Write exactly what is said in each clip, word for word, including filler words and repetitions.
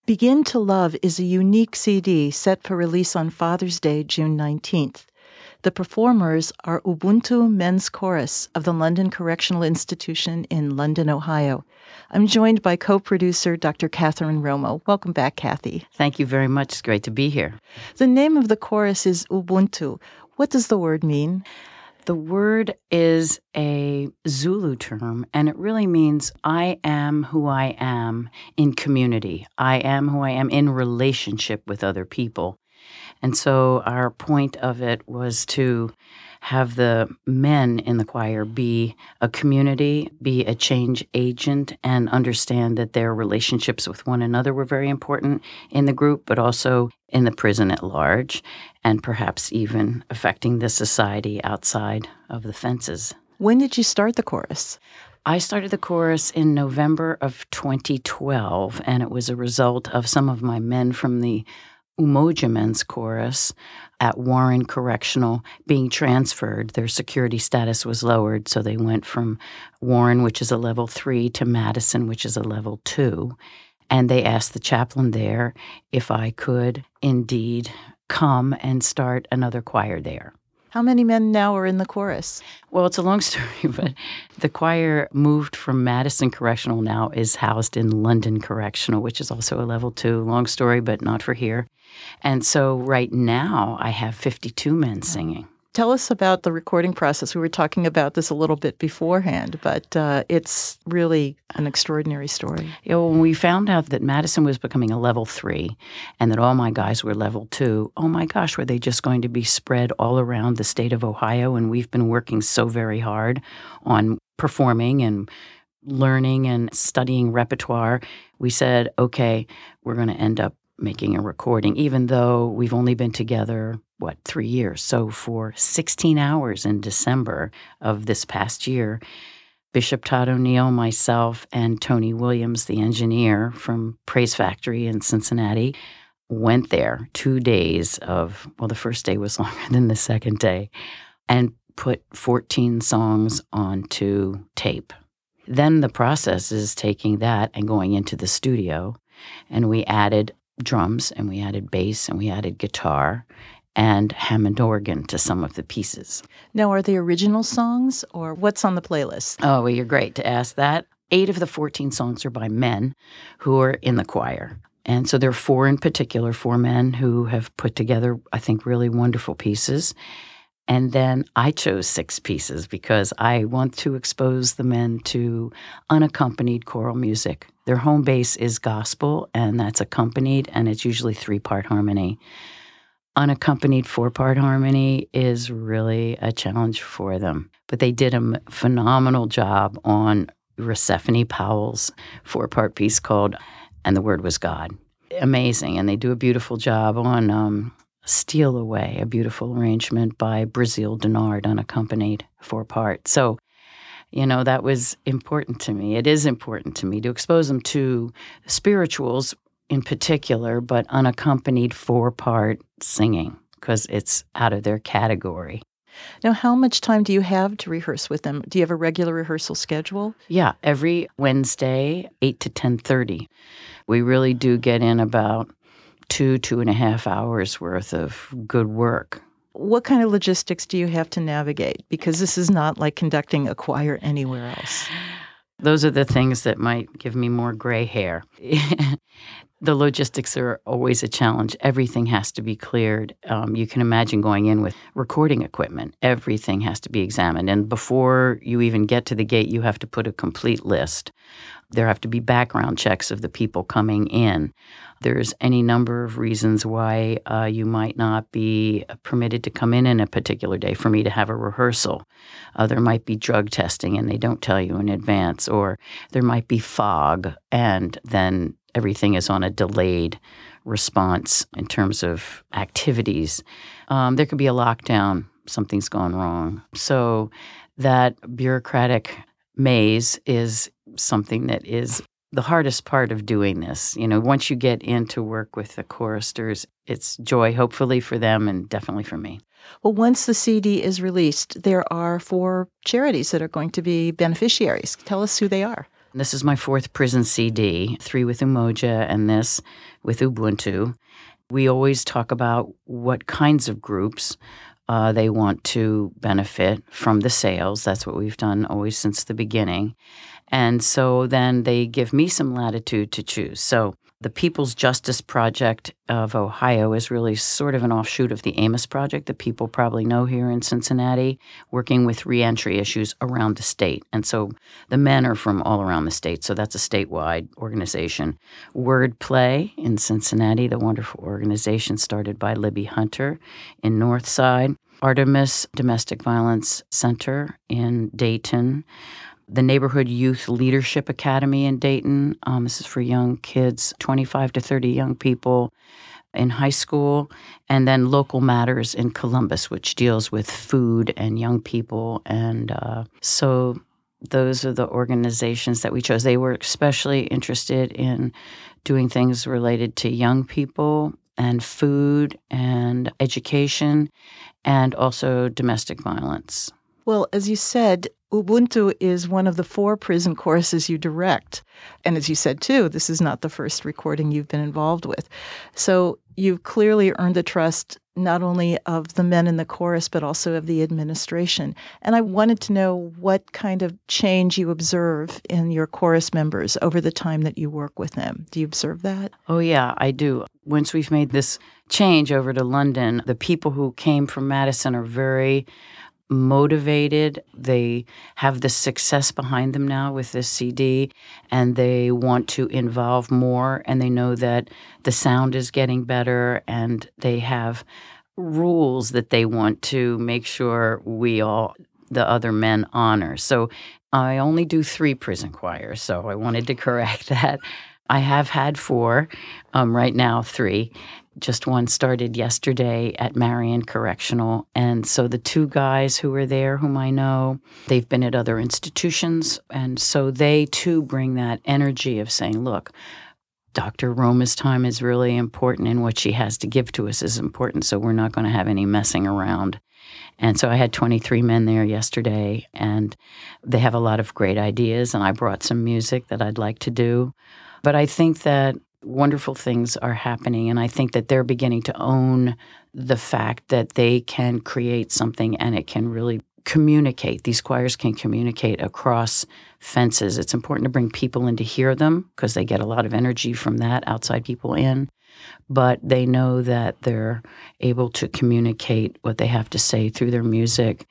Begin to Love is a unique C D set for release on Father's Day, June nineteenth. The performers are Ubuntu Men's Chorus of the London Correctional Institution in London, Ohio. I'm joined by co-producer Doctor Catherine Romo. Welcome back, Kathy. Thank you very much. It's great to be here. The name of the chorus is Ubuntu. What does the word mean? The word is a Zulu term, and it really means I am who I am in community. I am who I am in relationship with other people. And so our point of it was to have the men in the choir be a community, be a change agent, and understand that their relationships with one another were very important in the group, but also in the prison at large, and perhaps even affecting the society outside of the fences. When did you start the chorus? I started the chorus in November of twenty twelve, and it was a result of some of my men from the Umoja Men's Chorus at Warren Correctional being transferred. Their security status was lowered, so they went from Warren, which is a level three, to Madison, which is a level two. And they asked the chaplain there if I could indeed come and start another choir there. How many men now are in the chorus? Well, it's a long story, but the choir moved from Madison Correctional, now is housed in London Correctional, which is also a level two. Long story, but not for here. And so right now I have fifty-two men singing. Tell us about the recording process. We were talking about this a little bit beforehand, but uh, it's really an extraordinary story. You know, when we found out that Madison was becoming a level three and that all my guys were level two, oh my gosh, were they just going to be spread all around the state of Ohio? And we've been working so very hard on performing and learning and studying repertoire. We said, okay, we're going to end up making a recording, even though we've only been together, what, three years. So for sixteen hours in December of this past year, Bishop Todd O'Neill, myself, and Tony Williams, the engineer from Praise Factory in Cincinnati, went there two days of, well, the first day was longer than the second day, and put fourteen songs onto tape. Then the process is taking that and going into the studio, and we added drums, and we added bass, and we added guitar, and Hammond organ to some of the pieces. Now, are they original songs, or what's on the playlist? Oh, well, you're great to ask that. Eight of the fourteen songs are by men who are in the choir. And so there are four in particular, four men who have put together, I think, really wonderful pieces. And then I chose six pieces because I want to expose the men to unaccompanied choral music. Their home base is gospel, and that's accompanied, and it's usually three-part harmony. Unaccompanied four-part harmony is really a challenge for them. But they did a phenomenal job on Persephone Powell's four-part piece called And the Word Was God. Amazing. And they do a beautiful job on um, Steal Away, a beautiful arrangement by Brazil Denard, unaccompanied four-part. So, you know, that was important to me. It is important to me to expose them to spirituals in particular, but unaccompanied four-part singing because it's out of their category. Now, how much time do you have to rehearse with them? Do you have a regular rehearsal schedule? Yeah, every Wednesday, eight to ten thirty. We really do get in about two, two and a half hours worth of good work. What kind of logistics do you have to navigate? Because this is not like conducting a choir anywhere else. Those are the things that might give me more gray hair. The logistics are always a challenge. Everything has to be cleared. Um, you can imagine going in with recording equipment. Everything has to be examined. And before you even get to the gate, you have to put a complete list. There have to be background checks of the people coming in. There's any number of reasons why uh, you might not be permitted to come in in a particular day for me to have a rehearsal. Uh, there might be drug testing and they don't tell you in advance, or there might be fog, and then everything is on a delayed response in terms of activities. Um, there could be a lockdown, something's gone wrong. So that bureaucratic maze is something that is the hardest part of doing this. You know, once you get in to work with the choristers, it's joy, hopefully for them and definitely for me. Well, once the C D is released, there are four charities that are going to be beneficiaries. Tell us who they are. This is my fourth prison C D, three with Umoja and this with Ubuntu. We always talk about what kinds of groups uh, they want to benefit from the sales. That's what we've done always since the beginning. And so then they give me some latitude to choose. So the People's Justice Project of Ohio is really sort of an offshoot of the Amos Project that people probably know here in Cincinnati, working with reentry issues around the state. And so the men are from all around the state, so that's a statewide organization. Wordplay in Cincinnati, the wonderful organization started by Libby Hunter in Northside. Artemis Domestic Violence Center in Dayton. The Neighborhood Youth Leadership Academy in Dayton. Um, this is for young kids, twenty-five to thirty young people in high school. And then Local Matters in Columbus, which deals with food and young people. And uh, so those are the organizations that we chose. They were especially interested in doing things related to young people and food and education and also domestic violence. Well, as you said, Ubuntu is one of the four prison choruses you direct. And as you said, too, this is not the first recording you've been involved with. So you've clearly earned the trust not only of the men in the chorus, but also of the administration. And I wanted to know what kind of change you observe in your chorus members over the time that you work with them. Do you observe that? Oh, yeah, I do. Once we've made this change over to London, the people who came from Madison are very motivated. They have the success behind them now with this C D, and they want to involve more, and they know that the sound is getting better, and they have rules that they want to make sure we all, the other men, honor. So I only do three prison choirs, so I wanted to correct that. I have had four, um, right now three. Just one started yesterday at Marion Correctional. And so the two guys who are there, whom I know, they've been at other institutions. And so they, too, bring that energy of saying, look, Doctor Roma's time is really important, and what she has to give to us is important, so we're not going to have any messing around. And so I had twenty-three men there yesterday, and they have a lot of great ideas, and I brought some music that I'd like to do. But I think that wonderful things are happening, and I think that they're beginning to own the fact that they can create something and it can really communicate. These choirs can communicate across fences. It's important to bring people in to hear them because they get a lot of energy from that, outside people in. But they know that they're able to communicate what they have to say through their music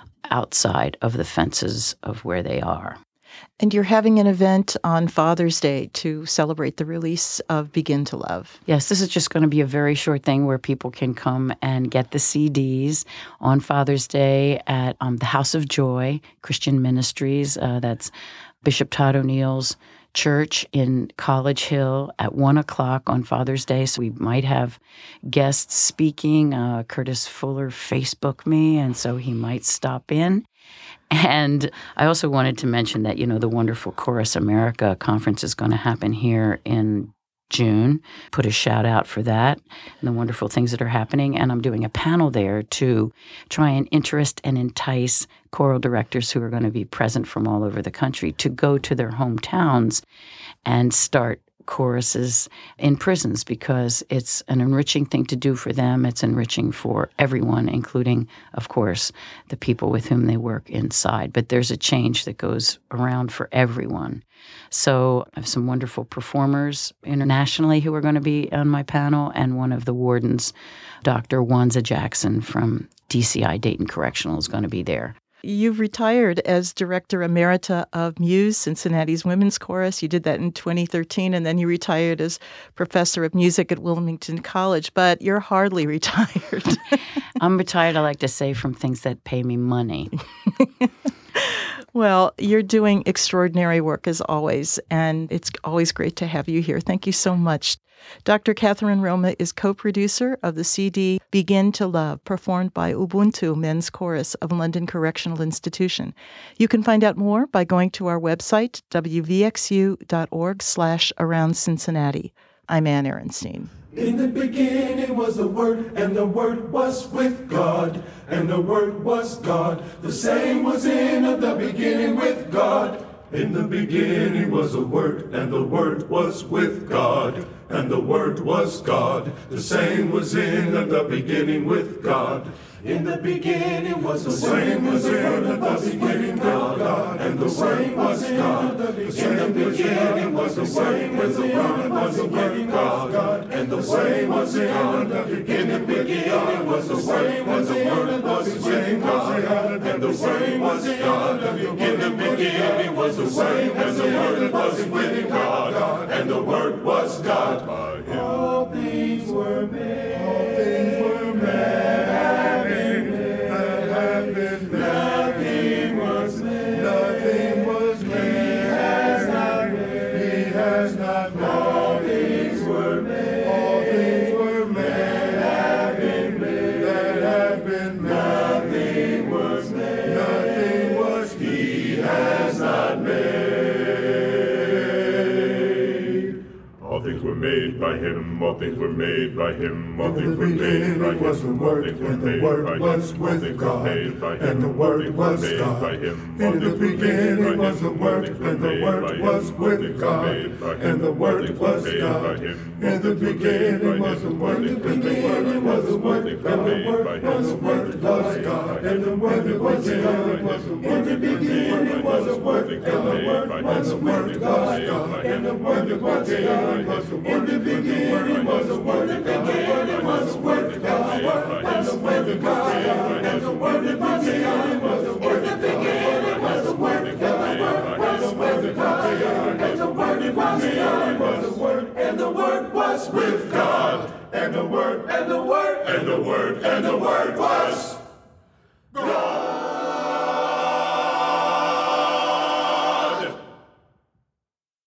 outside of the fences of where they are. And you're having an event on Father's Day to celebrate the release of Begin to Love. Yes, this is just going to be a very short thing where people can come and get the C Ds on Father's Day at um, the House of Joy Christian Ministries. Uh, that's Bishop Todd O'Neill's church in College Hill at one o'clock on Father's Day. So we might have guests speaking. Uh, Curtis Fuller Facebooked me, and so he might stop in. And I also wanted to mention that, you know, the wonderful Chorus America conference is going to happen here in June. Put a shout out for that and the wonderful things that are happening. And I'm doing a panel there to try and interest and entice choral directors who are going to be present from all over the country to go to their hometowns and start choruses in prisons, because it's an enriching thing to do for them. It's enriching for everyone, including, of course, the people with whom they work inside. But there's a change that goes around for everyone. So I have some wonderful performers internationally who are going to be on my panel, and one of the wardens, Doctor Wanza Jackson from D C I Dayton Correctional, is going to be there. You've retired as Director Emerita of Muse, Cincinnati's Women's Chorus. You did that in twenty thirteen, and then you retired as Professor of Music at Wilmington College. But you're hardly retired. I'm retired, I like to say, from things that pay me money. Well, you're doing extraordinary work as always, and it's always great to have you here. Thank you so much. Doctor Catherine Roma is co-producer of the C D Begin to Love, performed by Ubuntu Men's Chorus of London Correctional Institution. You can find out more by going to our website, w v x u dot org slash around Cincinnati. I'm Ann Ehrenstein. In the beginning was the Word, and the Word was with God, and the Word was God. The same was in the beginning with God. In the beginning was the Word, and the Word was with God, and the Word was God. The same was in the beginning with God. In the beginning was the same was in the beginning with God, and the Word was God. The same beginning was the same was the Word was with God, and the same was in the beginning with God. Was the same was the Word was with God, and the same was God. In the beginning was the same as the Word was with God, and the Word was God. By Him all things were made. All things were made. Nothing was made. Nothing was made. He has not made. He has not made. All things were made. All things were made. That have been made. That have been made. Nothing was made. Nothing was. He has not made. All things were made by Him. All things were made by Him. All things were made by Him. Was the Word, and the Word was with God, and the Word was God. In the beginning was the Word, and the Word was with God, and the Word was God. In the beginning was the Word, and the Word was the Word, and the Word was the Word was God, and the Word was God. In the beginning was the Word, and the Word was the Word God, and the Word was God. In the beginning was the Word, and the Word was the Word God, and the Word God, and the Word was God. Was the Word in the beginning was the Word God, was the Word God, and the Word was God. Was the Word, and the Word was with God, and the Word, and the Word, and the Word, and the Word was God.